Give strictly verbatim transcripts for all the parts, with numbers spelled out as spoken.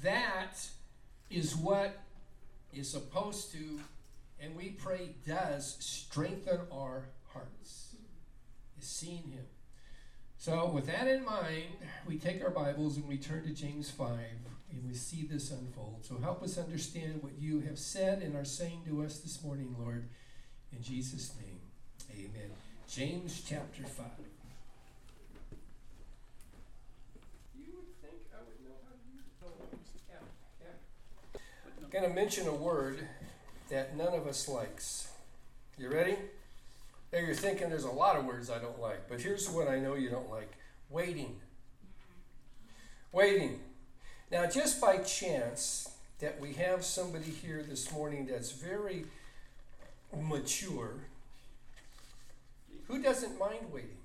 that is what is supposed to, and we pray does, strengthen our hearts, is seeing him. So with that in mind, we take our Bibles and we turn to James five, and we see this unfold. So help us understand what you have said and are saying to us this morning, Lord. In Jesus' name, amen. James chapter five. You would think I would know how to use it. Yeah, yeah. I'm going to mention a word that none of us likes. You ready? Now you're thinking there's a lot of words I don't like, but here's what I know you don't like. Waiting. Waiting. Now, just by chance that we have somebody here this morning that's very mature, who doesn't mind waiting?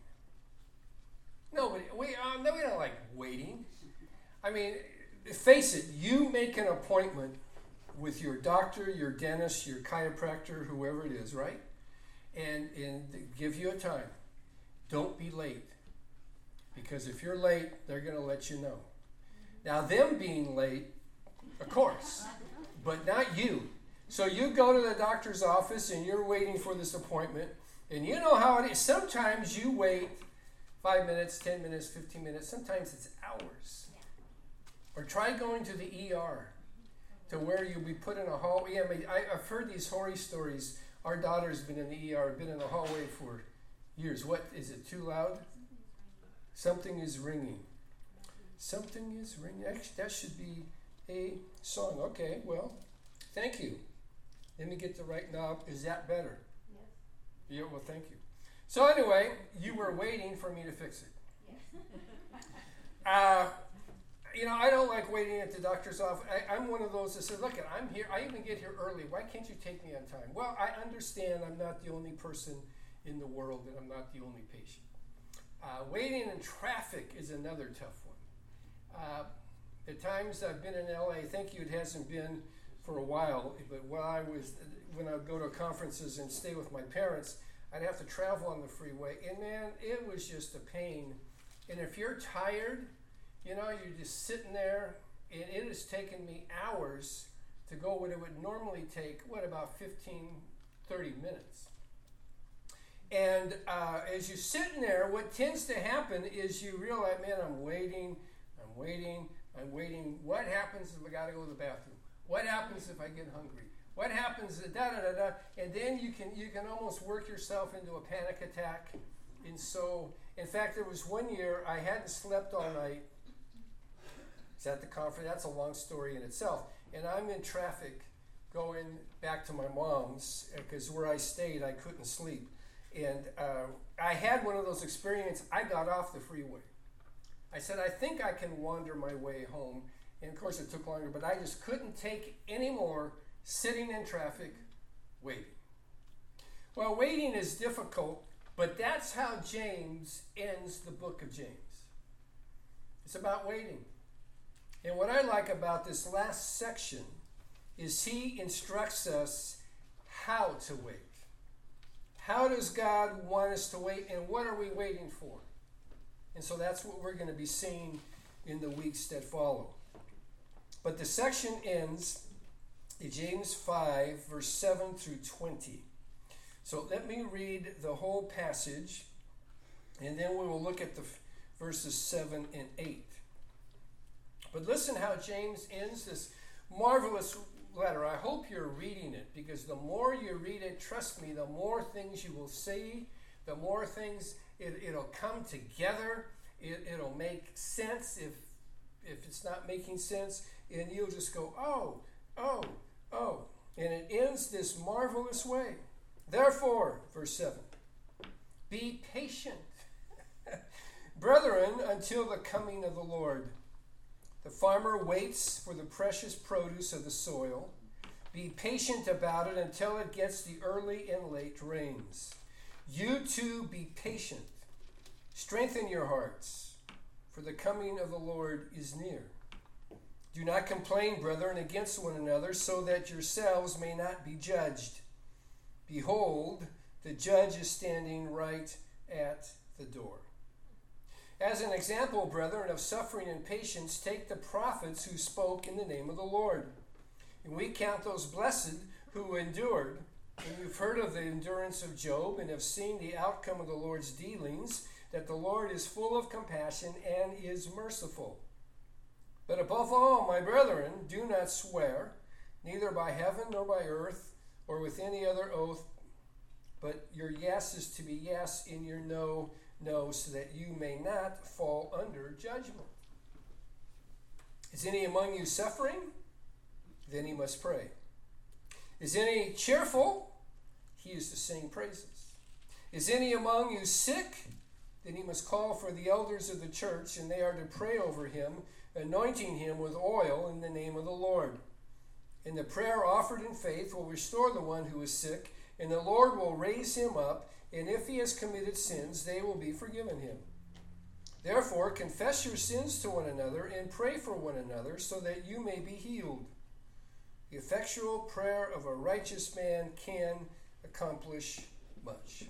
Nobody. We, uh, no, we don't like waiting. I mean, face it, you make an appointment with your doctor, your dentist, your chiropractor, whoever it is, right? And, and they give you a time. Don't be late. Because if you're late, they're going to let you know. Now, them being late, of course, but not you. So you go to the doctor's office and you're waiting for this appointment, and you know how it is. Sometimes you wait five minutes, ten minutes, fifteen minutes. Sometimes it's hours. Or try going to the E R, to where you'll be put in a hallway. I mean, I, I've heard these horror stories. Our daughter's been in the E R, been in the hallway for years. What, is it too loud? Something is ringing. Something is ringing. Actually, that should be a song. Okay, well, thank you. Let me get the right knob. Is that better? Yes. Yeah, well, thank you. So anyway, you were waiting for me to fix it. Yes. uh, you know, I don't like waiting at the doctor's office. I, I'm one of those that says, look, I'm here. I even get here early. Why can't you take me on time? Well, I understand I'm not the only person in the world, and I'm not the only patient. Uh, waiting in traffic is another tough one. Uh, the times I've been in L A, thank you, it hasn't been for a while, but when I was, when I would go to conferences and stay with my parents, I'd have to travel on the freeway, and man, it was just a pain. And if you're tired, you know, you're just sitting there, and it has taken me hours to go what it would normally take, what, about fifteen, thirty minutes. And uh, as you're sitting there, what tends to happen is you realize, man, I'm waiting, I'm waiting, I'm waiting. What happens if I got to go to the bathroom? What happens if I get hungry? What happens, da da da da, and then you can you can almost work yourself into a panic attack. And so, in fact, there was one year I hadn't slept all night. It's at the conference. That's a long story in itself. And I'm in traffic going back to my mom's, because where I stayed, I couldn't sleep. And uh, I had one of those experiences. I got off the freeway. I said, I think I can wander my way home. And of course, it took longer, but I just couldn't take any more sitting in traffic waiting. Well, waiting is difficult, but that's how James ends the book of James. It's about waiting. And what I like about this last section is he instructs us how to wait. How does God want us to wait, and what are we waiting for? And so that's what we're going to be seeing in the weeks that follow. But the section ends in James five, verse seven through twenty. So let me read the whole passage, and then we will look at the verses seven and eight. But listen how James ends this marvelous letter. I hope you're reading it, because the more you read it, trust me, the more things you will see, the more things it, it'll come together. It, it'll make sense if if it's not making sense, and you'll just go, oh, oh, oh. And it ends this marvelous way. Therefore, verse seven, be patient, brethren, until the coming of the Lord. The farmer waits for the precious produce of the soil. Be patient about it until it gets the early and late rains. You too be patient. Strengthen your hearts, for the coming of the Lord is near. Do not complain, brethren, against one another, so that yourselves may not be judged. Behold, the judge is standing right at the door. As an example, brethren, of suffering and patience, take the prophets who spoke in the name of the Lord. And we count those blessed who endured. And you've heard of the endurance of Job and have seen the outcome of the Lord's dealings, that the Lord is full of compassion and is merciful. But above all, my brethren, do not swear, neither by heaven nor by earth, or with any other oath, but your yes is to be yes, and your no, no, so that you may not fall under judgment. Is any among you suffering? Then he must pray. Is any cheerful? He is to sing praises. Is any among you sick? Then he must call for the elders of the church, and they are to pray over him, anointing him with oil in the name of the Lord. And the prayer offered in faith will restore the one who is sick, and the Lord will raise him up, and if he has committed sins, they will be forgiven him. Therefore, confess your sins to one another, and pray for one another, so that you may be healed. The effectual prayer of a righteous man can accomplish much.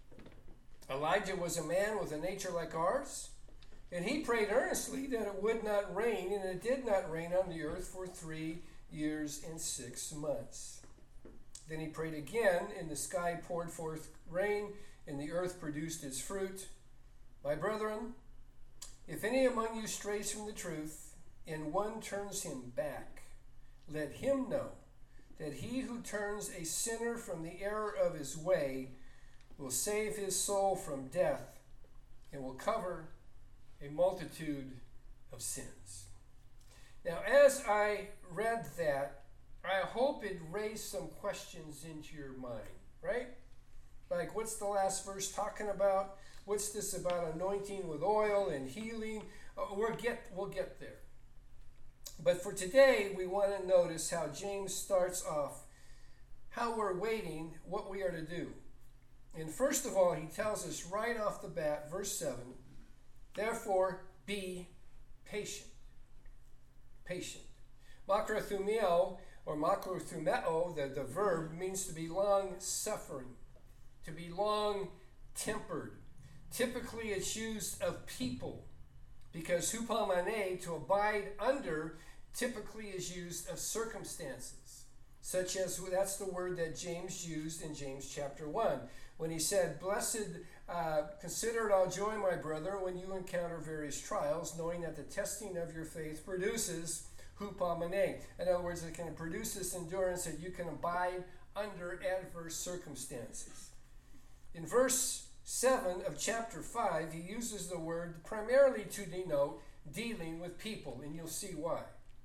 Elijah was a man with a nature like ours, and he prayed earnestly that it would not rain, and it did not rain on the earth for three years and six months. Then he prayed again, and the sky poured forth rain, and the earth produced its fruit. My brethren, if any among you strays from the truth, and one turns him back, let him know that he who turns a sinner from the error of his way will save his soul from death, and will cover a multitude of sins. Now, as I read that, I hope it raised some questions into your mind, right? Like, what's the last verse talking about? What's this about anointing with oil and healing? Uh, we'll get, we'll get there. But for today, we want to notice how James starts off, how we're waiting, what we are to do. And first of all, he tells us right off the bat, verse seven, therefore be patient. Patient. Makrothumeo, or makrothumeo, the, the verb, means to be long-suffering, to be long-tempered. Typically, it's used of people, because hupomene, to abide under, typically is used of circumstances, such as, that's the word that James used in James chapter one, when he said, blessed, uh, consider it all joy, my brother, when you encounter various trials, knowing that the testing of your faith produces hupomene. In other words, it can produce this endurance that you can abide under adverse circumstances. In verse seven of chapter five, he uses the word primarily to denote dealing with people, and you'll see why.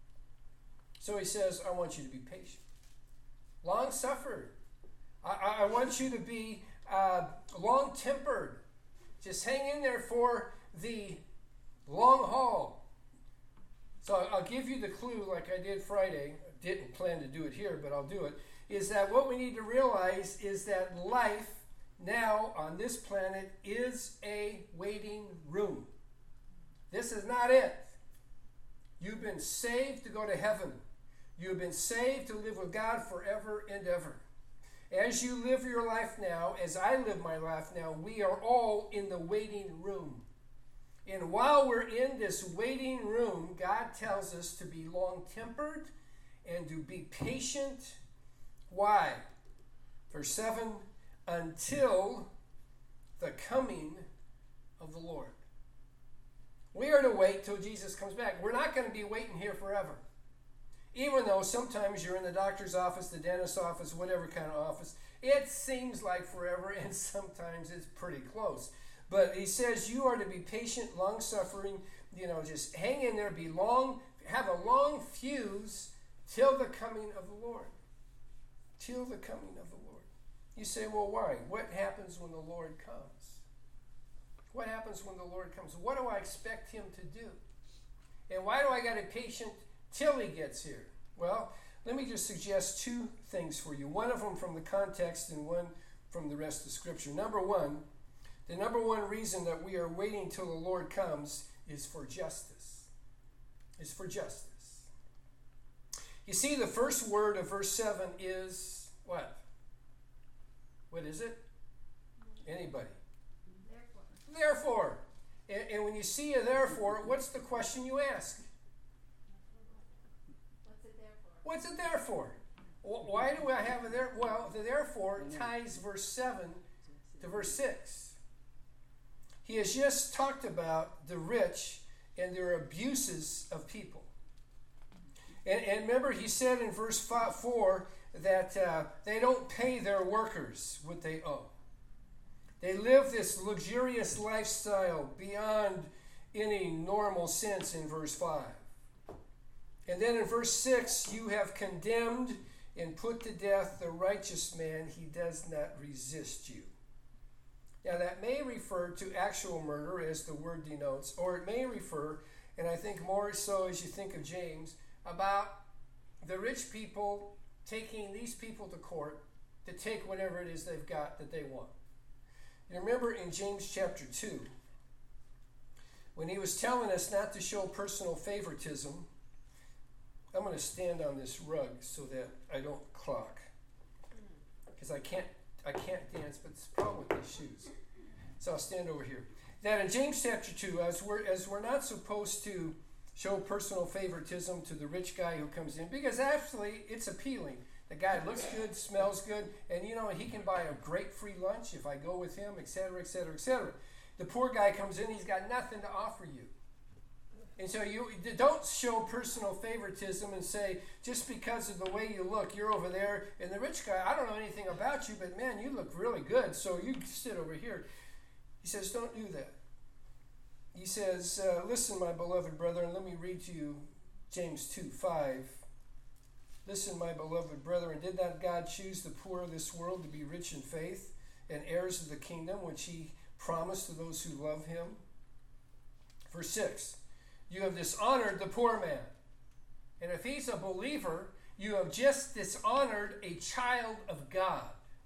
So he says, I want you to be patient. Long-suffered. I, I want you to be uh, long-tempered. Just hang in there for the long haul. So I'll, I'll give you the clue like I did Friday. I didn't plan to do it here, but I'll do it. Is that what we need to realize is that life now on this planet is a waiting room. This is not it. You've been saved to go to heaven. You've been saved to live with God forever and ever. As you live your life now, as I live my life now, we are all in the waiting room. And while we're in this waiting room, God tells us to be long-tempered and to be patient. Why? Verse seven, until the coming of the Lord. We are to wait till Jesus comes back. We're not going to be waiting here forever. Even though sometimes you're in the doctor's office, the dentist's office, whatever kind of office, it seems like forever, and sometimes it's pretty close. But he says you are to be patient, long-suffering, you know, just hang in there, be long, have a long fuse till the coming of the Lord. Till the coming of the Lord. You say, well, why? What happens when the Lord comes? What happens when the Lord comes? What do I expect him to do? And why do I got to be patient till he gets here? Well, let me just suggest two things for you. One of them from the context and one from the rest of Scripture. Number one, the number one reason that we are waiting till the Lord comes is for justice. Is for justice. You see, the first word of verse seven is what? What is it? Anybody? Therefore. Therefore. And, and when you see a therefore, what's the question you ask? What's it there for? What's it there for? Why do I have a there? Well, the therefore ties verse seven to verse six. He has just talked about the rich and their abuses of people. And, and remember, he said in verse five, four that uh, they don't pay their workers what they owe. They live this luxurious lifestyle beyond any normal sense in verse five. And then in verse six, you have condemned and put to death the righteous man. He does not resist you. Now that may refer to actual murder, as the word denotes, or it may refer, and I think more so as you think of James, about the rich people taking these people to court to take whatever it is they've got that they want. You remember in James chapter two, when he was telling us not to show personal favoritism. I'm going to stand on this rug so that I don't clock, because I can't I can't dance, but it's a problem with these shoes. So I'll stand over here. That in James chapter two, as we're, as we're not supposed to show personal favoritism to the rich guy who comes in, because actually it's appealing. The guy looks good, smells good, and you know, he can buy a great free lunch if I go with him, et cetera, et cetera, et cetera. The poor guy comes in, he's got nothing to offer you. And so you don't show personal favoritism and say, just because of the way you look, you're over there, and the rich guy, I don't know anything about you, but man, you look really good, so you sit over here. He says, don't do that. He says, uh, listen, my beloved brethren, let me read to you James two five. Listen, my beloved brethren, did not God choose the poor of this world to be rich in faith and heirs of the kingdom, which he promised to those who love him? Verse six. You have dishonored the poor man. And if he's a believer, you have just dishonored a child of God.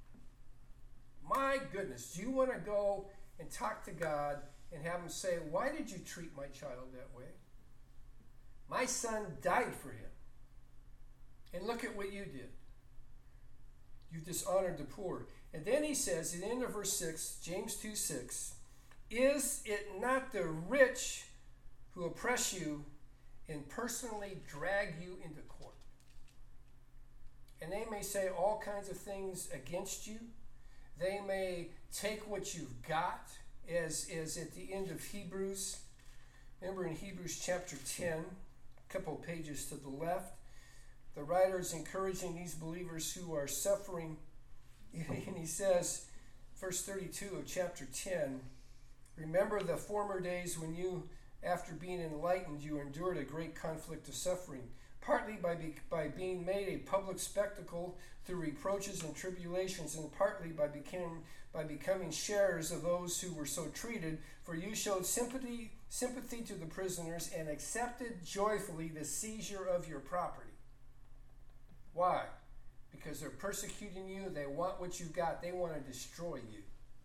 My goodness, do you want to go and talk to God and have him say, why did you treat my child that way? My son died for him. And look at what you did. You dishonored the poor. And then he says, at the end of verse six, James two six, is it not the rich who oppress you and personally drag you into court? And they may say all kinds of things against you. They may take what you've got, as, as at the end of Hebrews. Remember in Hebrews chapter ten, a couple pages to the left, the writer is encouraging these believers who are suffering. And he says, verse thirty-two of chapter ten, remember the former days when you, after being enlightened, you endured a great conflict of suffering, partly by, be, by being made a public spectacle through reproaches and tribulations, and partly by, became, by becoming sharers of those who were so treated. For you showed sympathy, sympathy to the prisoners and accepted joyfully the seizure of your property. Why? Because they're persecuting you. They want what you've got. They want to destroy you.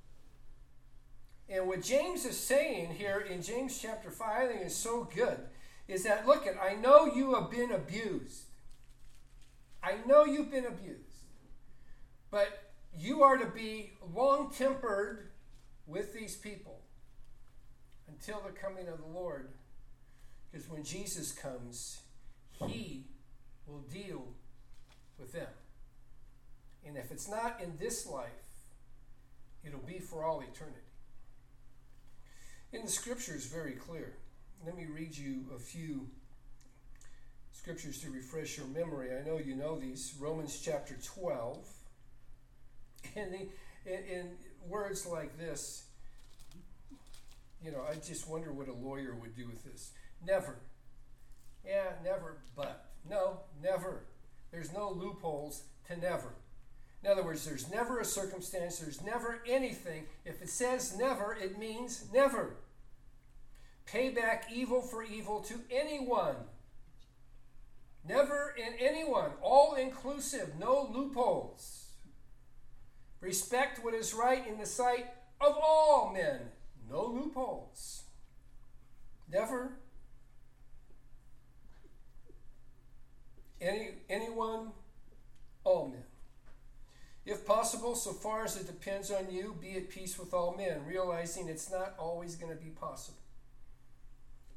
And what James is saying here in James chapter five, I think is so good, is that, look, at, I know you have been abused. I know you've been abused. But you are to be long-tempered with these people until the coming of the Lord. Because when Jesus comes, he will deal with them. And if it's not in this life, it'll be for all eternity. And the scripture is very clear. Let me read you a few scriptures to refresh your memory. I know you know these. Romans chapter twelve. And the, in, in words like this, you know, I just wonder what a lawyer would do with this. Never. Yeah, never, but. No, never. There's no loopholes to never. In other words, there's never a circumstance, there's never anything. If it says never, it means never. Pay back evil for evil to anyone. Never in anyone. All inclusive, no loopholes. Respect what is right in the sight of all men. No loopholes. Never. Any anyone, all men. If possible, so far as it depends on you, be at peace with all men, realizing it's not always going to be possible.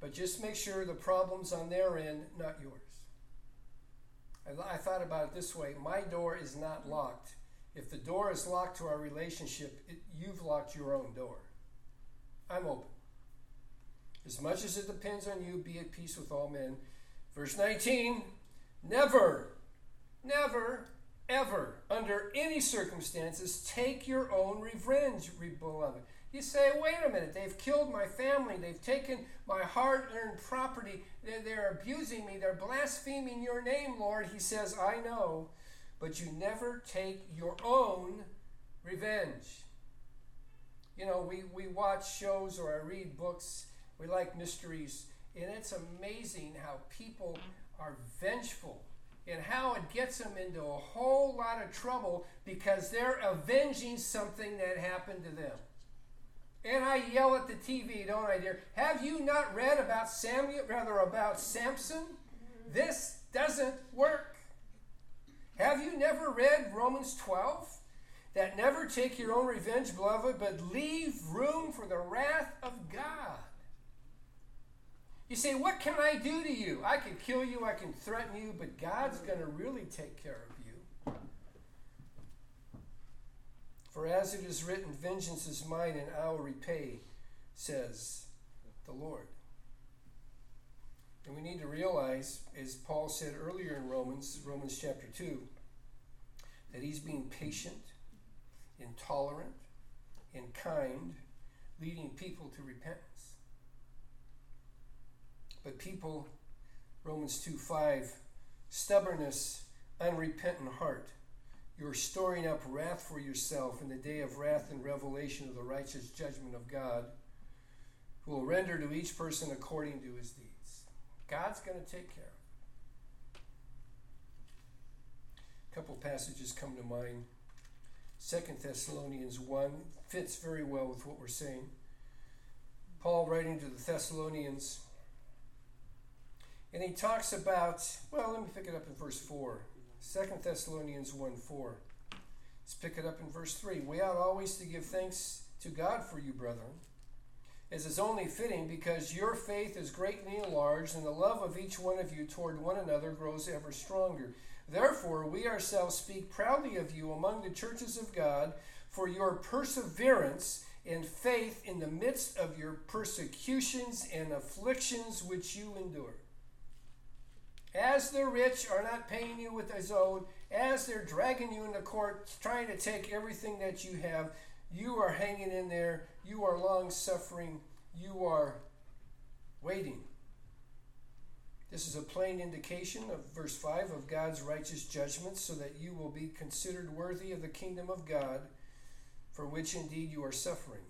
But just make sure the problem's on their end, not yours. I, I thought about it this way. My door is not locked. If the door is locked to our relationship, it, you've locked your own door. I'm open. As much as it depends on you, be at peace with all men. Verse nineteen, never, never, ever, under any circumstances, take your own revenge, beloved. You say, wait a minute, they've killed my family, they've taken my hard-earned property, they're, they're abusing me, they're blaspheming your name, Lord. He says, I know, but you never take your own revenge. You know, we, we watch shows or I read books, we like mysteries, and it's amazing how people are vengeful and how it gets them into a whole lot of trouble because they're avenging something that happened to them. And I yell at the T V, don't I, dear? Have you not read about Samuel, rather about Samson? This doesn't work. Have you never read Romans twelve? That never take your own revenge, beloved, but leave room for the wrath of God. You say, what can I do to you? I can kill you, I can threaten you, but God's going to really take care of you. For as it is written, vengeance is mine and I will repay, says the Lord. And we need to realize, as Paul said earlier in Romans, Romans chapter two, that he's being patient, intolerant, and kind, leading people to repentance. But people, Romans two five, stubbornness, unrepentant heart, you're storing up wrath for yourself in the day of wrath and revelation of the righteous judgment of God, who will render to each person according to his deeds. God's going to take care of it. A couple passages come to mind. Second Thessalonians one fits very well with what we're saying. Paul writing to the Thessalonians, and he talks about, well, let me pick it up in verse four. Second Thessalonians one four. Let's pick it up in verse three. We ought always to give thanks to God for you, brethren, as is only fitting, because your faith is greatly enlarged, and the love of each one of you toward one another grows ever stronger. Therefore, we ourselves speak proudly of you among the churches of God for your perseverance and faith in the midst of your persecutions and afflictions which you endure. As the rich are not paying you what is owed, as they're dragging you into court, trying to take everything that you have, you are hanging in there, you are long-suffering, you are waiting. This is a plain indication of verse five of God's righteous judgment, so that you will be considered worthy of the kingdom of God, for which indeed you are suffering.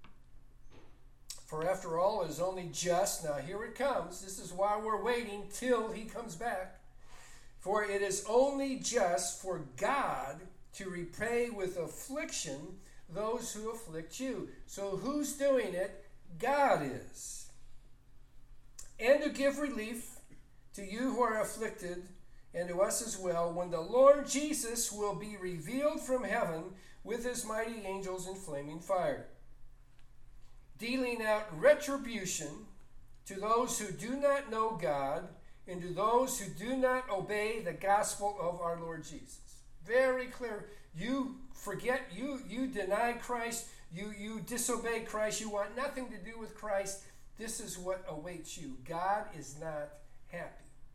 For after all, it is only just, now here it comes, this is why we're waiting till he comes back. For it is only just for God to repay with affliction those who afflict you. So who's doing it? God is. And to give relief to you who are afflicted, and to us as well, when the Lord Jesus will be revealed from heaven with his mighty angels in flaming fire, dealing out retribution to those who do not know God and to those who do not obey the gospel of our Lord Jesus. Very clear. You forget, you you deny Christ, you, you disobey Christ, you want nothing to do with Christ. This is what awaits you. God is not happy.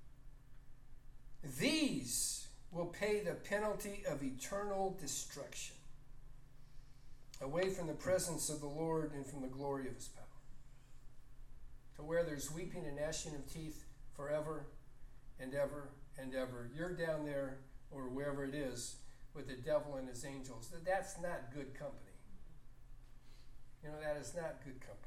These will pay the penalty of eternal destruction, away from the presence of the Lord and from the glory of his power, to where there's weeping and gnashing of teeth forever and ever and ever. You're down there, or wherever it is, with the devil and his angels. That's not good company. You know, that is not good company.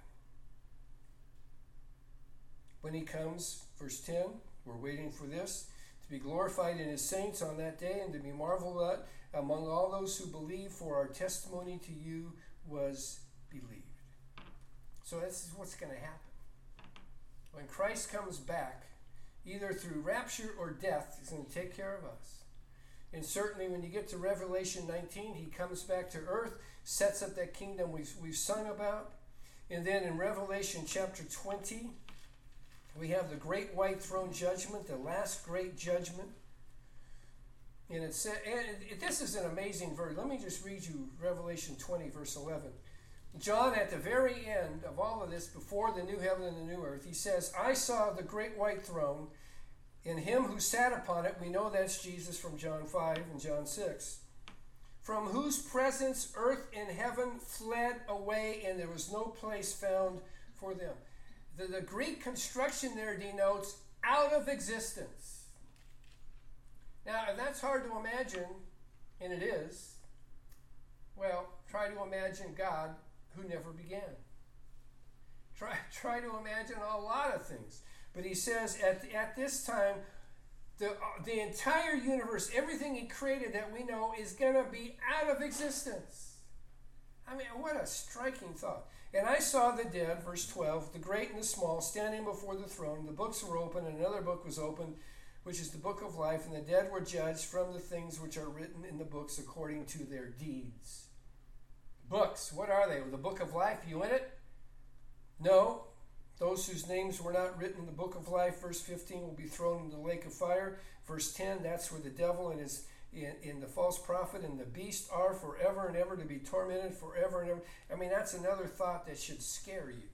When he comes, verse ten, we're waiting for this, to be glorified in his saints on that day, and to be marveled at among all those who believe, for our testimony to you was believed. So this is what's going to happen. When Christ comes back, either through rapture or death, he's going to take care of us. And certainly when you get to Revelation nineteen, he comes back to earth, sets up that kingdom we've, we've sung about. And then in Revelation chapter twenty, We have the great white throne judgment, the last great judgment. And it said, and it, this is an amazing verse. Let me just read you Revelation twenty, verse eleven. John, at the very end of all of this, before the new heaven and the new earth, he says, I saw the great white throne, and him who sat upon it. We know that's Jesus from John five and John six. From whose presence earth and heaven fled away, and there was no place found for them. The, the Greek construction there denotes out of existence. Now, if that's hard to imagine, and it is, well, try to imagine God who never began. Try, try to imagine a lot of things. But he says at, at this time, the, uh, the entire universe, everything he created that we know, is going to be out of existence. I mean, what a striking thought. And I saw the dead, verse twelve, the great and the small, standing before the throne. The books were open, and another book was opened, which is the book of life. And the dead were judged from the things which are written in the books according to their deeds. Books, what are they? The book of life, you in it? No. Those whose names were not written in the book of life, verse fifteen, will be thrown into the lake of fire. Verse ten, that's where the devil and his in, in the false prophet and the beast are forever and ever, to be tormented forever and ever. I mean, that's another thought that should scare you.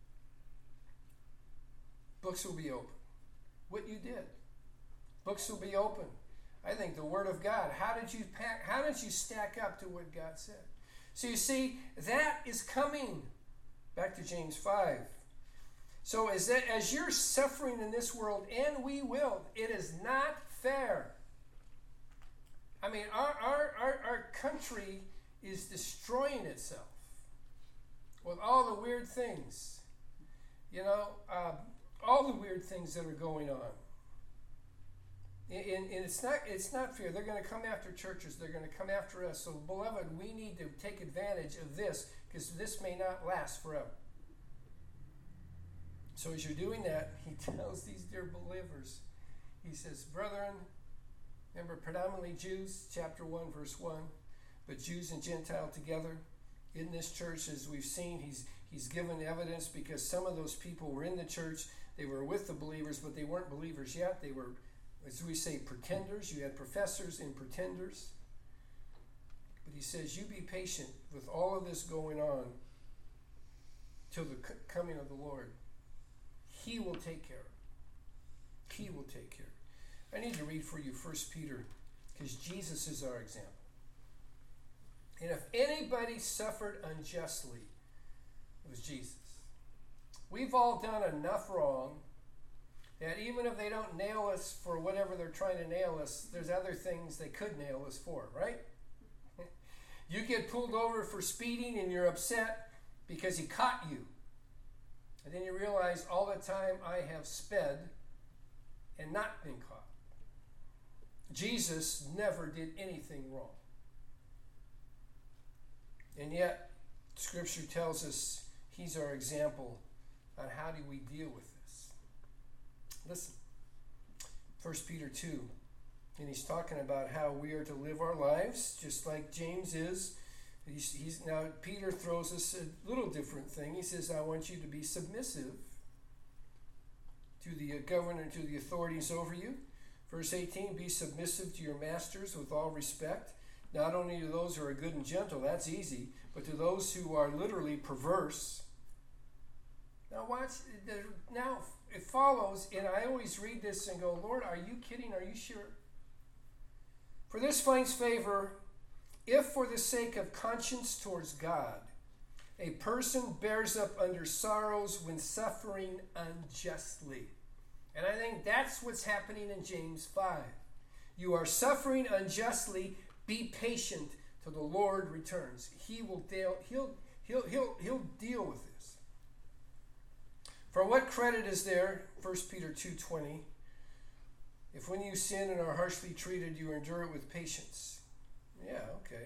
Books will be open. What you did. Books will be open. I think the Word of God. How did you pack, how did you stack up to what God said? So you see, that is coming. Back to James five. So as, that, as you're suffering in this world, and we will, it is not fair. I mean, our, our, our, our country is destroying itself with all the weird things. You know, uh, all the weird things that are going on. And, and it's not it's not fair. They're going to come after churches. They're going to come after us. So, beloved, we need to take advantage of this, because this may not last forever. So as you're doing that, he tells these dear believers, he says, brethren, remember predominantly Jews, chapter one, verse one, but Jews and Gentile together. In this church, as we've seen, he's he's given evidence, because some of those people were in the church. They were with the believers, but they weren't believers yet. They were, as we say, pretenders. You had professors and pretenders. But he says, you be patient with all of this going on till the c- coming of the Lord. He will take care of it. He will take care of it. I need to read for you First Peter, because Jesus is our example. And if anybody suffered unjustly, it was Jesus. We've all done enough wrong that even if they don't nail us for whatever they're trying to nail us, there's other things they could nail us for, right? You get pulled over for speeding and you're upset because he caught you. And then you realize all the time I have sped and not been caught. Jesus never did anything wrong. And yet, Scripture tells us he's our example on how do we deal with this. Listen, First Peter two, and he's talking about how we are to live our lives, just like James is. He's, he's now Peter throws us a little different thing. He says, I want you to be submissive to the governor, to the authorities over you. Verse eighteen, be submissive to your masters with all respect, not only to those who are good and gentle, that's easy, but to those who are literally perverse. Now watch, now it follows, and I always read this and go, Lord, are you kidding? Are you sure? For this finds favor if for the sake of conscience towards God, a person bears up under sorrows when suffering unjustly. And I think that's what's happening in James five. You are suffering unjustly, be patient till the Lord returns. He will deal, he'll, he'll, he'll, he'll deal with this. For what credit is there, First Peter two twenty, if when you sin and are harshly treated, you endure it with patience? Yeah, okay.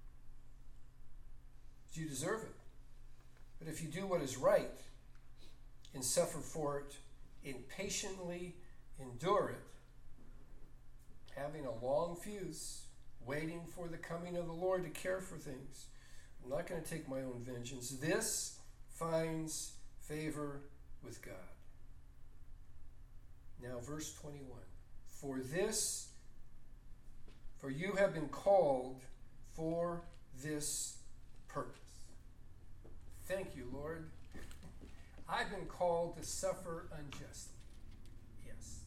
You deserve it. But if you do what is right and suffer for it and patiently endure it, having a long fuse, waiting for the coming of the Lord to care for things, I'm not going to take my own vengeance. This finds favor with God. Now, verse twenty-one. For this, for you have been called for this purpose. Thank you, Lord. I've been called to suffer unjustly. Yes.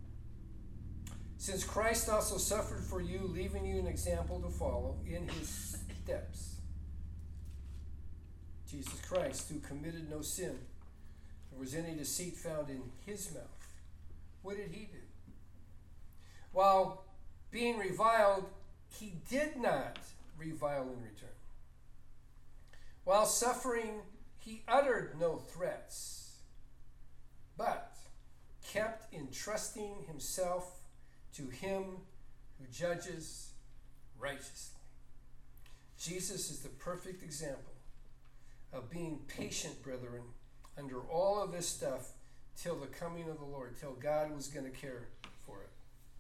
Since Christ also suffered for you, leaving you an example to follow in his steps. Jesus Christ, who committed no sin, there was any deceit found in his mouth. What did he do? While being reviled, he did not revile in return. While suffering, he uttered no threats, but kept entrusting himself to him who judges righteously. Jesus is the perfect example of being patient, brethren, under all of this stuff till the coming of the Lord, till God was going to care for it.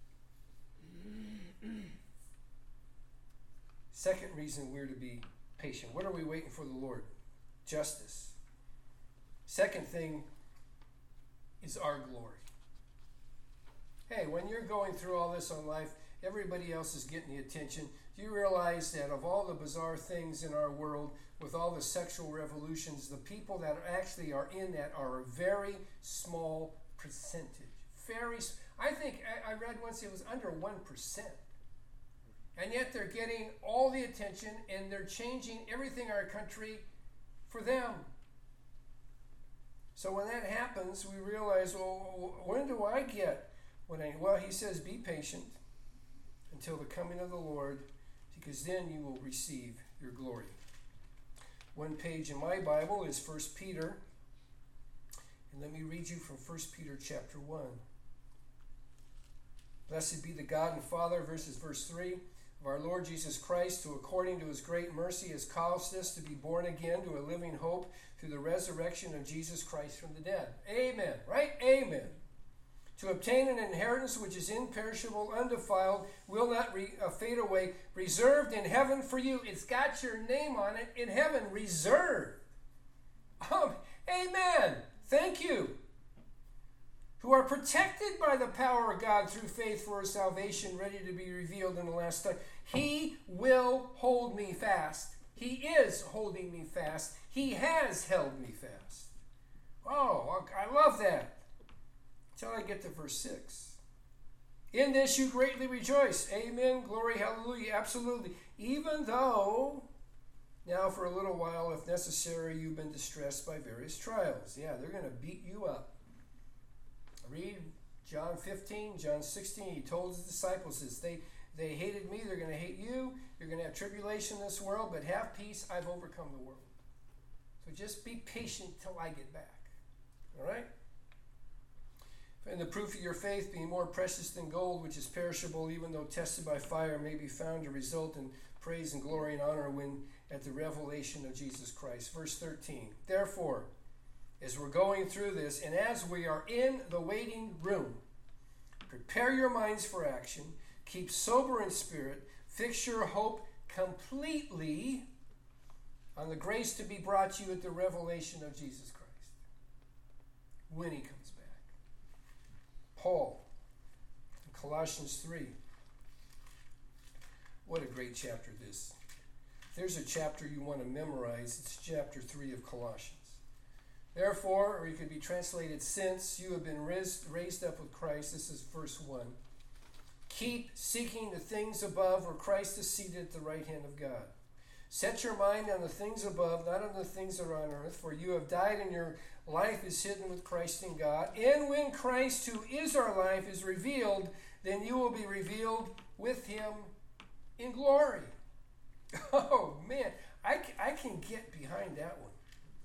Second reason we're to be patient. What are we waiting for the Lord? Justice. Second thing is our glory. Hey, when you're going through all this on life, everybody else is getting the attention. Do you realize that of all the bizarre things in our world, with all the sexual revolutions, the people that actually are in that are a very small percentage. Very, I think, I, I read once it was under one percent. And yet they're getting all the attention and they're changing everything in our country for them. So when that happens, we realize, well, when do I get when I, well, he says, be patient until the coming of the Lord, because then you will receive your glory. One page in my Bible is First Peter. And let me read you from First Peter chapter one. Blessed be the God and Father, verses verse three, of our Lord Jesus Christ, who according to his great mercy has caused us to be born again to a living hope through the resurrection of Jesus Christ from the dead. Amen. Right? Amen. To obtain an inheritance which is imperishable, undefiled, will not re, uh, fade away, reserved in heaven for you. It's got your name on it in heaven, reserved. Um, amen. Thank you. Who are protected by the power of God through faith for salvation, ready to be revealed in the last time. He will hold me fast. He is holding me fast. He has held me fast. Oh, I love that. Until I get to verse six. In this you greatly rejoice. Amen. Glory. Hallelujah. Absolutely. Even though, now for a little while, if necessary, you've been distressed by various trials. Yeah, they're going to beat you up. Read John fifteen, John sixteen. He told his disciples this. They, they hated me. They're going to hate you. You're going to have tribulation in this world, but have peace. I've overcome the world. So just be patient till I get back. All right? And the proof of your faith, being more precious than gold, which is perishable, even though tested by fire, may be found to result in praise and glory and honor when at the revelation of Jesus Christ. Verse thirteen. Therefore, as we're going through this, and as we are in the waiting room, prepare your minds for action, keep sober in spirit, fix your hope completely on the grace to be brought to you at the revelation of Jesus Christ, when he comes back. Paul, in Colossians three. What a great chapter this. There's a chapter you want to memorize. It's chapter three of Colossians. Therefore, or it could be translated, since you have been raised, raised up with Christ, this is verse one, keep seeking the things above where Christ is seated at the right hand of God. Set your mind on the things above, not on the things that are on earth, for you have died and your life is hidden with Christ in God. And when Christ, who is our life, is revealed, then you will be revealed with him in glory. Oh, man, I, I can get behind that one.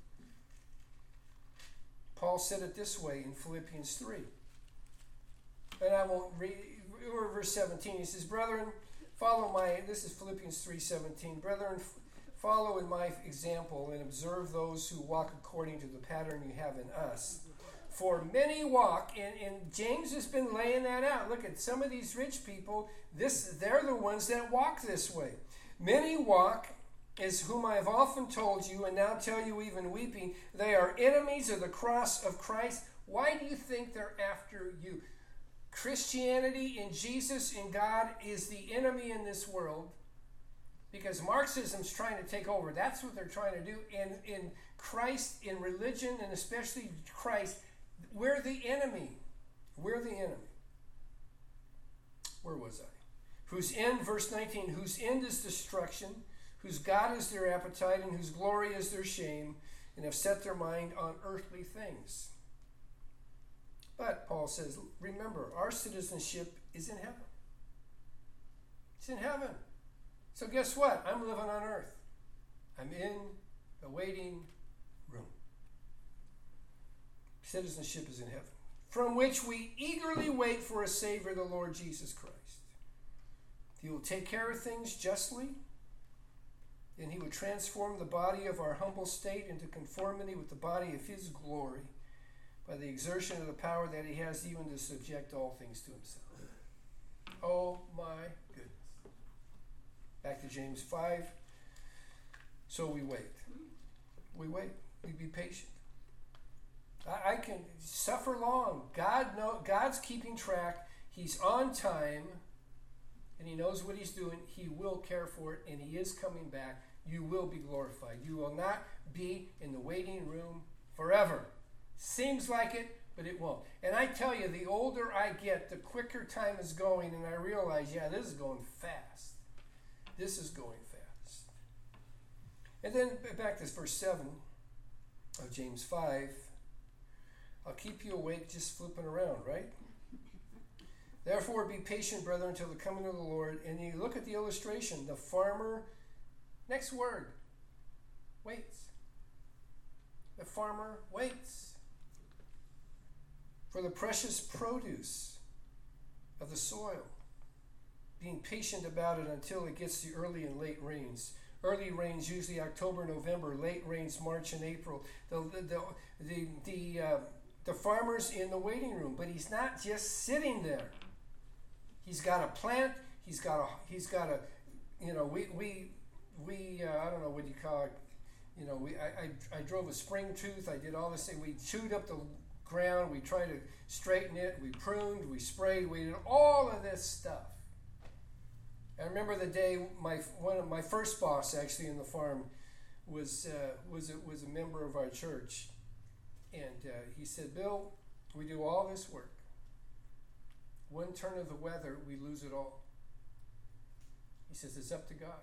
Paul said it this way in Philippians three. And I won't read, verse seventeen. He says, brethren, follow my, this is Philippians three seventeen. Brethren, follow in my example and observe those who walk according to the pattern you have in us. For many walk, and, and James has been laying that out. Look at some of these rich people, this they're the ones that walk this way. Many walk, as whom I have often told you, and now tell you even weeping, they are enemies of the cross of Christ. Why do you think they're after you? Christianity in Jesus in God is the enemy in this world, because Marxism's trying to take over. That's what they're trying to do. And in Christ, in religion, and especially Christ, we're the enemy. We're the enemy. Where was I? Whose end, verse nineteen, whose end is destruction, whose God is their appetite, and whose glory is their shame, and have set their mind on earthly things. But, Paul says, remember, our citizenship is in heaven. It's in heaven. So guess what? I'm living on earth. I'm in the waiting room. Citizenship is in heaven, from which we eagerly wait for a Savior, the Lord Jesus Christ. He will take care of things justly, and he will transform the body of our humble state into conformity with the body of his glory by the exertion of the power that he has even to subject all things to himself. Oh my goodness. Back to James five. So we wait. We wait. We be patient. I, I can suffer long. God know, God's keeping track. He's on time, and he knows what he's doing. He will care for it, and he is coming back. You will be glorified. You will not be in the waiting room forever. Seems like it, but it won't. And I tell you, the older I get, the quicker time is going, and I realize, yeah, this is going fast. This is going fast. And then back to verse seven of James five. I'll keep you awake, just flipping around, right? Therefore, be patient, brethren, until the coming of the Lord. And you look at the illustration. The farmer, next word, waits. The farmer waits for the precious produce of the soil, being patient about it until it gets the early and late rains. Early rains usually October, November. Late rains March and April. The the the the, uh, the farmer's in the waiting room, but he's not just sitting there. He's got a plant. He's got a he's got a you know we we we uh, I don't know what you call it. You know we I, I I drove a spring tooth. I did all this thing. We chewed up the ground. We tried to straighten it. We pruned. We sprayed. We did all of this stuff. I remember the day my one of my first boss actually in the farm was uh, was a, was a member of our church, and uh, he said, "Bill, we do all this work. One turn of the weather, we lose it all." He says, "It's up to God."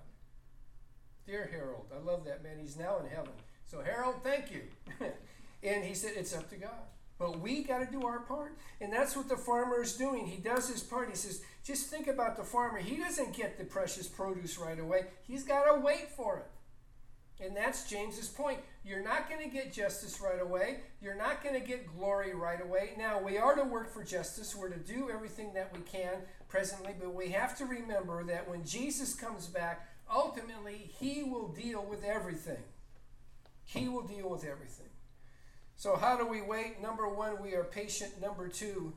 Dear Harold, I love that man. He's now in heaven. So Harold, thank you. And he said, "It's up to God." But we got to do our part. And that's what the farmer is doing. He does his part. He says, just think about the farmer. He doesn't get the precious produce right away. He's got to wait for it. And that's James's point. You're not going to get justice right away. You're not going to get glory right away. Now, we are to work for justice. We're to do everything that we can presently. But we have to remember that when Jesus comes back, ultimately, he will deal with everything. He will deal with everything. So how do we wait? Number one, we are patient. Number two,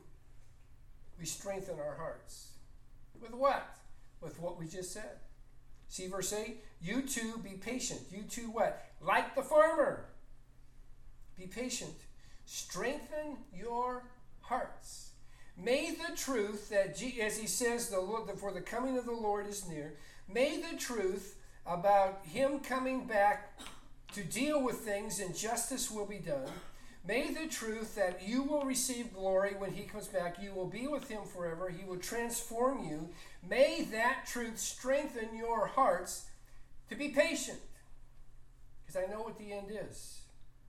we strengthen our hearts. With what? With what we just said. See verse eight? You too be patient. You too what? Like the farmer. Be patient. Strengthen your hearts. May the truth that, as he says, the Lord, for the coming of the Lord is near. May the truth about him coming back to deal with things and justice will be done. May the truth that you will receive glory when he comes back. You will be with him forever. He will transform you. May that truth strengthen your hearts to be patient. Because I know what the end is.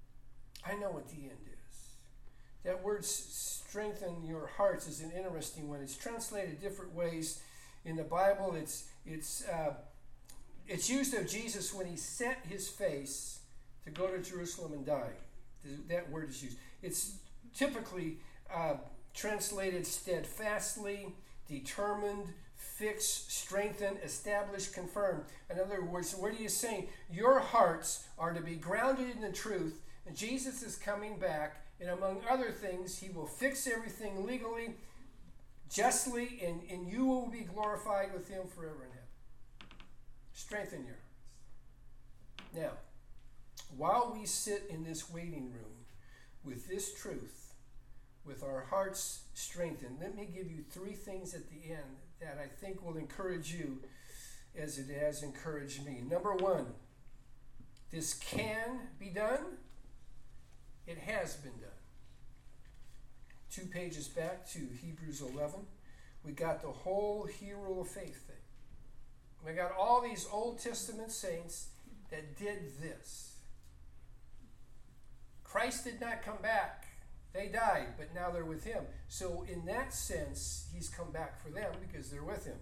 I know what the end is. That word strengthen your hearts is an interesting one. It's translated different ways in the Bible. It's, it's, uh, it's used of Jesus when he set his face to go to Jerusalem and die. That word is used. It's typically uh, translated steadfastly, determined, fix, strengthen, establish, confirm. In other words, what are you saying? Your hearts are to be grounded in the truth, and Jesus is coming back, and among other things, he will fix everything legally, justly, and, and you will be glorified with him forever in heaven. Strengthen your hearts. Now, while we sit in this waiting room with this truth, with our hearts strengthened. Let me give you three things at the end that I think will encourage you as it has encouraged me. Number one, this can be done. It has been done. Two pages back to Hebrews eleven, we got the whole hero of faith thing. We got all these Old Testament saints that did this. Christ did not come back. They died, but now they're with him. So in that sense, he's come back for them because they're with him.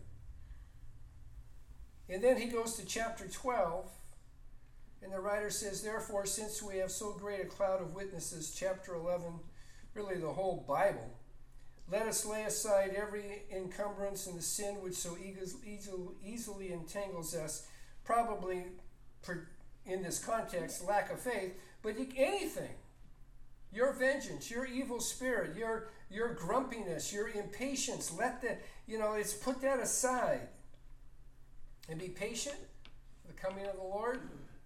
And then he goes to chapter twelve, and the writer says, therefore, since we have so great a cloud of witnesses, chapter eleven, really the whole Bible, let us lay aside every encumbrance and the sin which so easily entangles us, probably in this context, lack of faith, but anything. Your vengeance, your evil spirit, your your grumpiness, your impatience, let the, you know, it's put that aside. And be patient for the coming of the Lord.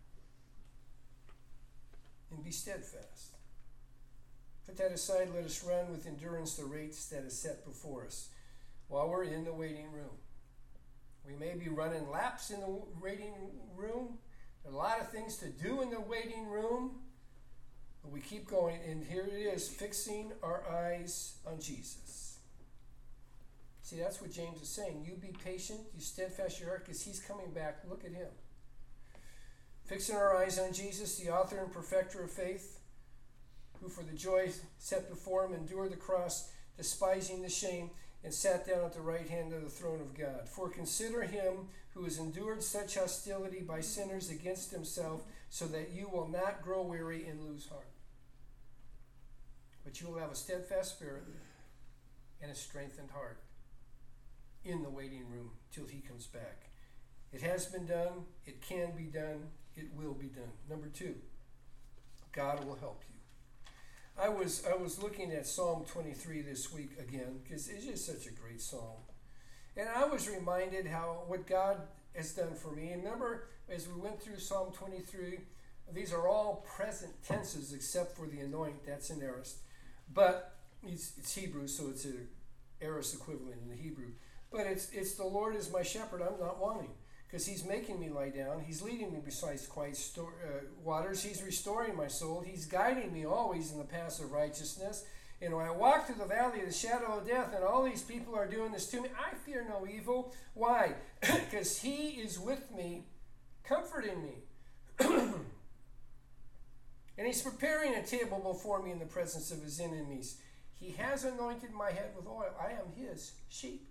And be steadfast. Put that aside, let us run with endurance the race that is set before us while we're in the waiting room. We may be running laps in the waiting room. There are a lot of things to do in the waiting room. But we keep going, and here it is, fixing our eyes on Jesus. See, that's what James is saying. You be patient, you steadfast your heart, because he's coming back. Look at him. Fixing our eyes on Jesus, the author and perfecter of faith, who for the joy set before him endured the cross, despising the shame, and sat down at the right hand of the throne of God. For consider him who has endured such hostility by sinners against himself, so that you will not grow weary and lose heart. But you will have a steadfast spirit and a strengthened heart in the waiting room till he comes back. It has been done. It can be done. It will be done. Number two, God will help you. I was I was looking at Psalm twenty-three this week again, because it's just such a great psalm. And I was reminded how what God has done for me. And remember, as we went through Psalm twenty-three, these are all present tenses except for the anoint. That's an aorist. But it's, it's Hebrew, so it's an aorist equivalent in the Hebrew. But it's it's the Lord is my shepherd, I'm not wanting. Because he's making me lie down. He's leading me beside quiet sto- uh, waters. He's restoring my soul. He's guiding me always in the paths of righteousness. And when I walk through the valley of the shadow of death, and all these people are doing this to me, I fear no evil. Why? Because he is with me, comforting me. And he's preparing a table before me in the presence of his enemies. He has anointed my head with oil. I am his sheep.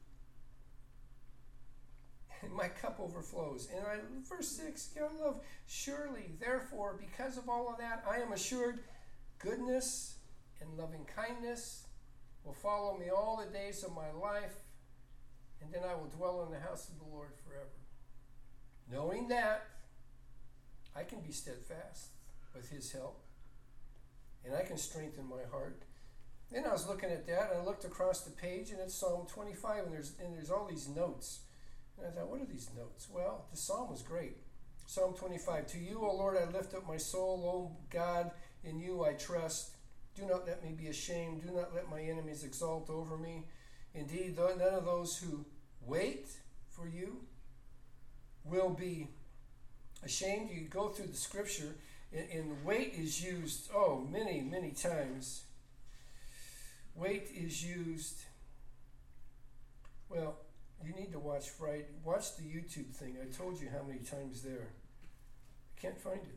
And my cup overflows. And I, verse six, God love, surely, therefore, because of all of that, I am assured goodness and loving kindness will follow me all the days of my life, and then I will dwell in the house of the Lord forever. Knowing that, I can be steadfast with his help, and I can strengthen my heart. Then I was looking at that, and I looked across the page, and it's Psalm twenty-five, and there's and there's all these notes. And I thought, what are these notes? Well, the psalm was great. Psalm twenty-five, to you, O Lord, I lift up my soul. O God, in you I trust. Do not let me be ashamed. Do not let my enemies exalt over me. Indeed, none of those who wait for you will be ashamed. You go through the scripture, and, and wait is used, oh, many, many times. Wait is used, well, you need to watch Friday. Watch the YouTube thing. I told you how many times there. I can't find it.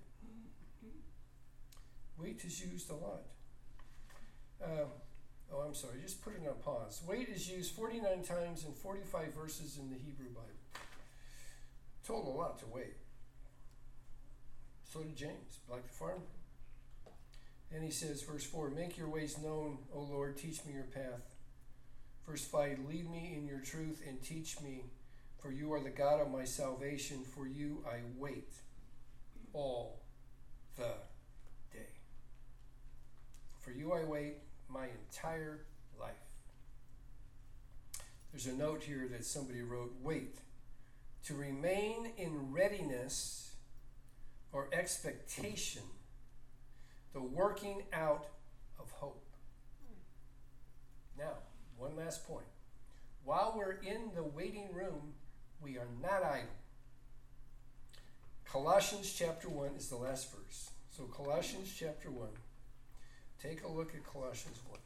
Wait is used a lot. Um, oh, I'm sorry. Just put it on pause. Wait is used forty-nine times in forty-five verses in the Hebrew Bible. Told a lot to wait. So did James, like the farmer. And he says, verse four, make your ways known, O Lord, teach me your path. Verse five, lead me in your truth and teach me, for you are the God of my salvation. For you I wait all the day. For you I wait my entire life. There's a note here that somebody wrote, wait, to remain in readiness or expectation, the working out of hope. Now, one last point. While we're in the waiting room, we are not idle. Colossians chapter one is the last verse. So Colossians chapter one. Take a look at Colossians one.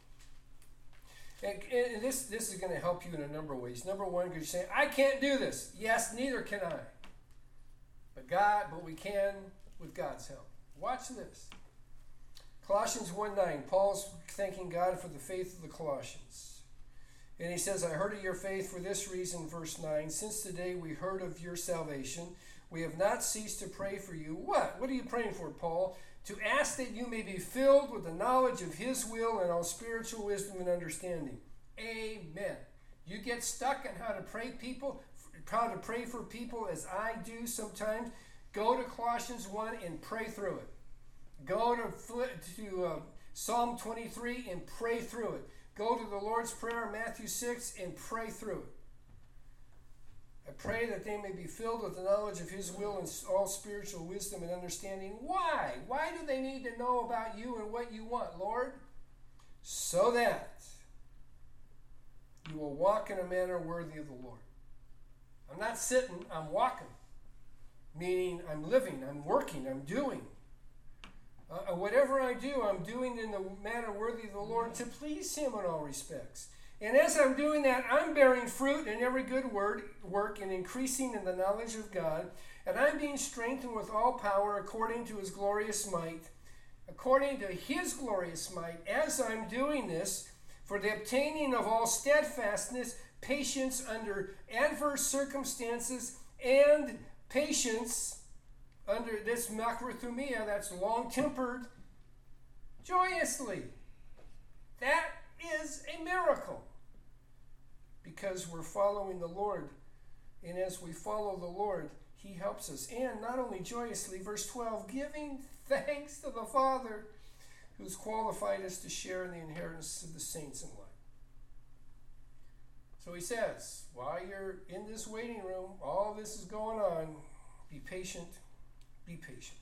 And, and this, this is going to help you in a number of ways. Number one, because you're saying, I can't do this. Yes, neither can I. But God, but we can with God's help. Watch this. Colossians one nine, Paul's thanking God for the faith of the Colossians. And he says, I heard of your faith for this reason, verse nine. Since the day we heard of your salvation, we have not ceased to pray for you. What? What are you praying for, Paul? To ask that you may be filled with the knowledge of his will and all spiritual wisdom and understanding. Amen. You get stuck on how to pray people, how to pray for people as I do sometimes. Go to Colossians one and pray through it. Go to, to uh, Psalm twenty-three and pray through it. Go to the Lord's Prayer, Matthew six, and pray through it. I pray that they may be filled with the knowledge of his will and all spiritual wisdom and understanding. Why? Why do they need to know about you and what you want, Lord? So that you will walk in a manner worthy of the Lord. I'm not sitting, I'm walking. Meaning I'm living, I'm working, I'm doing. Uh, whatever I do, I'm doing in the manner worthy of the Lord to please him in all respects. And as I'm doing that, I'm bearing fruit in every good word, work and increasing in the knowledge of God. And I'm being strengthened with all power according to his glorious might. According to his glorious might, as I'm doing this, for the obtaining of all steadfastness, patience under adverse circumstances, and patience under this macrothumia, that's long-tempered, joyously. That is a miracle. Because we're following the Lord. And as we follow the Lord, he helps us. And not only joyously, verse twelve, giving thanks to the Father who's qualified us to share in the inheritance of the saints in light. So he says, while you're in this waiting room, all this is going on, be patient, be patient.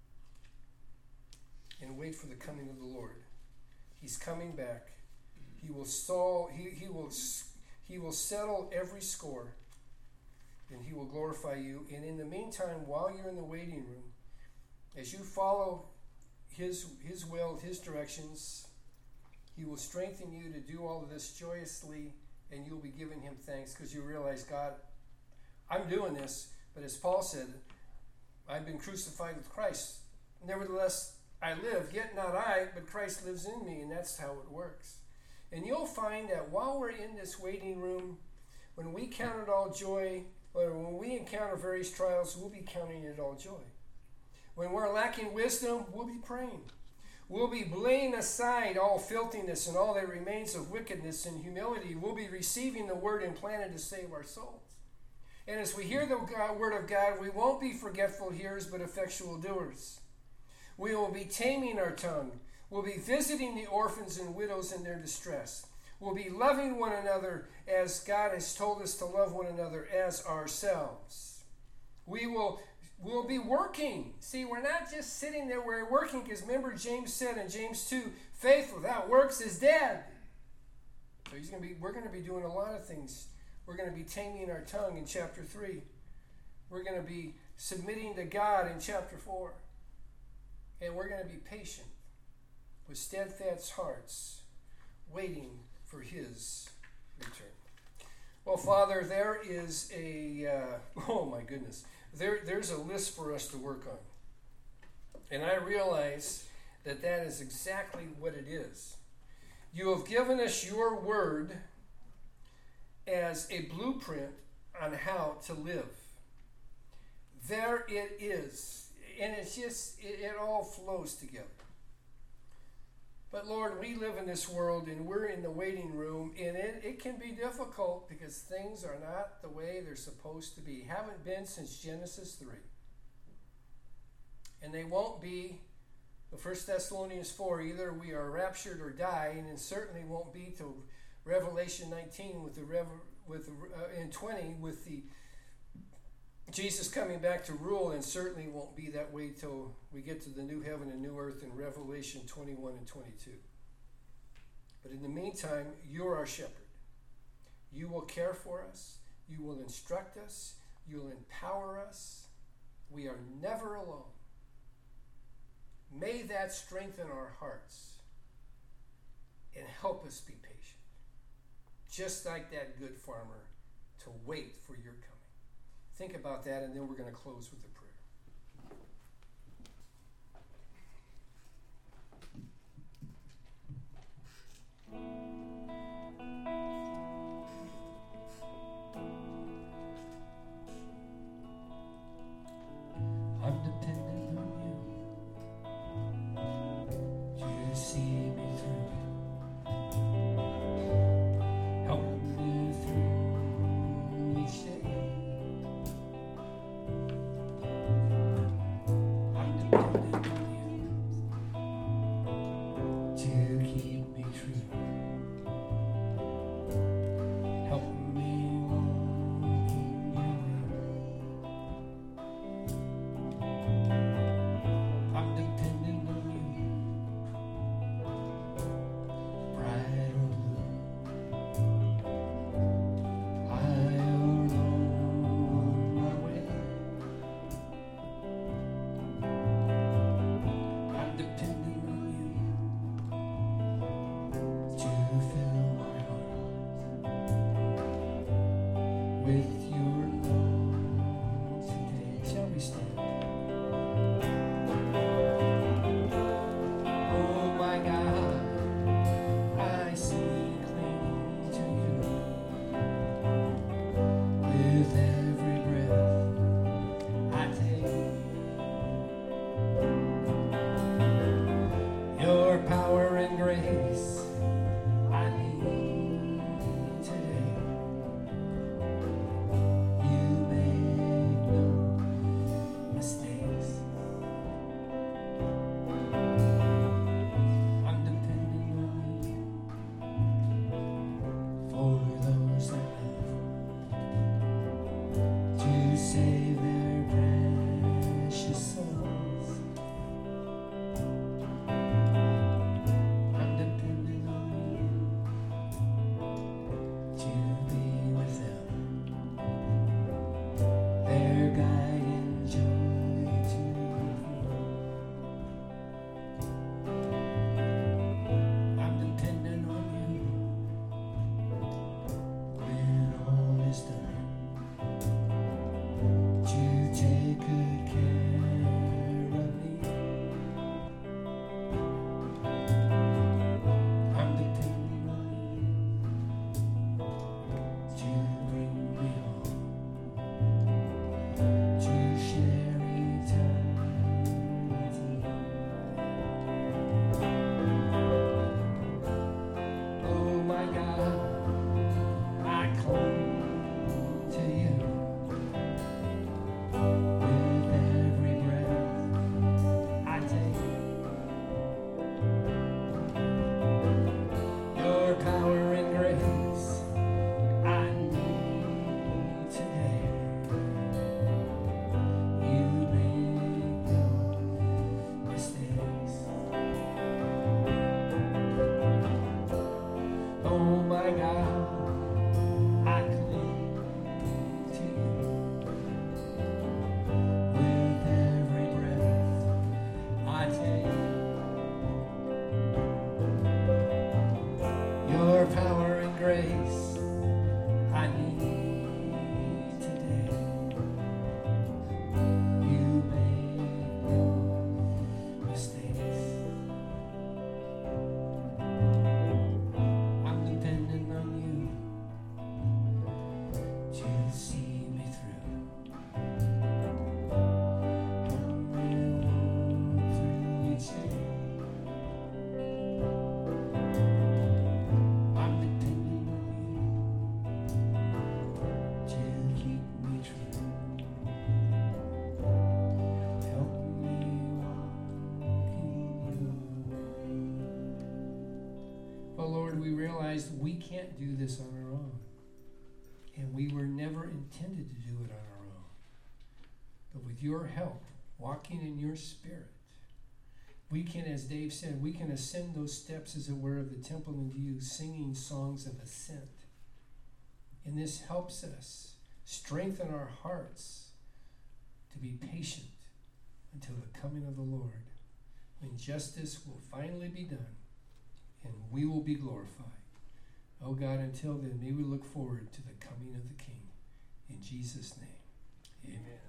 And wait for the coming of the Lord. He's coming back. He will solve, he, he will he will settle every score, and he will glorify you. And in the meantime, while you're in the waiting room, as you follow his his will, his directions, he will strengthen you to do all of this joyously, and you'll be giving him thanks because you realize, God, I'm doing this, but as Paul said, I've been crucified with Christ. Nevertheless, I live, yet not I, but Christ lives in me, and that's how it works. And you'll find that while we're in this waiting room, when we count it all joy, or when we encounter various trials, we'll be counting it all joy. When we're lacking wisdom, we'll be praying. We'll be laying aside all filthiness and all that remains of wickedness and humility. We'll be receiving the word implanted to save our souls. And as we hear the God, word of God, we won't be forgetful hearers, but effectual doers. We will be taming our tongue. We'll be visiting the orphans and widows in their distress. We'll be loving one another as God has told us to love one another as ourselves. We will we'll be working. See, we're not just sitting there, we're working, because remember James said in James two, faith without works is dead. So he's going to be. We're going to be doing a lot of things. We're going to be taming our tongue in chapter three. We're going to be submitting to God in chapter four. And we're going to be patient with steadfast hearts, waiting for his return. Well, Father, there is a, uh, oh my goodness, there, there's a list for us to work on. And I realize that that is exactly what it is. You have given us your word as a blueprint on how to live. There it is. And it's just, it, it all flows together. But Lord, we live in this world and we're in the waiting room, and it, it can be difficult because things are not the way they're supposed to be. Haven't been since Genesis three. And they won't be, the First Thessalonians four, either we are raptured or die, and it certainly won't be till Revelation nineteen with the Rev, with the, uh, and twenty with the Jesus coming back to rule, and certainly won't be that way till we get to the new heaven and new earth in Revelation twenty-one and twenty-two. But in the meantime, you're our shepherd. You will care for us. You will instruct us. You will empower us. We are never alone. May that strengthen our hearts and help us be patient, just like that good farmer, to wait for your coming. Think about that, and then we're going to close with a prayer. I'm dependent on you to see me through. Help me through each day. I'm dependent on you to keep me true. Help me walk in your way. I'm dependent on you, bright or blue. High or low on my way. I'm dependent on you to fill my heart with your love today. Shall we stand? Oh my God, I sing cling to you with every breath I take. Your power and grace I need today. You make no mistakes. I'm dependent on you for those that love to save their precious souls. I'm dependent on you to be with them, their guide and joy to I'm dependent on you when all is done to take good care of me. I'm dependent on you to bring me home, to share eternity. Oh my God, I cling to you with every breath I take. Your power and grace I need today. You make no mistakes. Oh my God, I cling to you with every breath I take. Your power and grace I need today. You make no mistakes. I'm dependent on you to see me through. Help me walk through each day. I'm dependent on you to keep me true. Help me walk in your way. Oh Lord, we realize we can't do this on our own. And we were never intended to do it on our own. But with your help, walking in your spirit, we can, as Dave said, we can ascend those steps, as it were, of the temple into you, singing songs of ascent. And this helps us strengthen our hearts to be patient until the coming of the Lord, when justice will finally be done and we will be glorified. Oh God, until then, may we look forward to the coming of the King. In Jesus' name.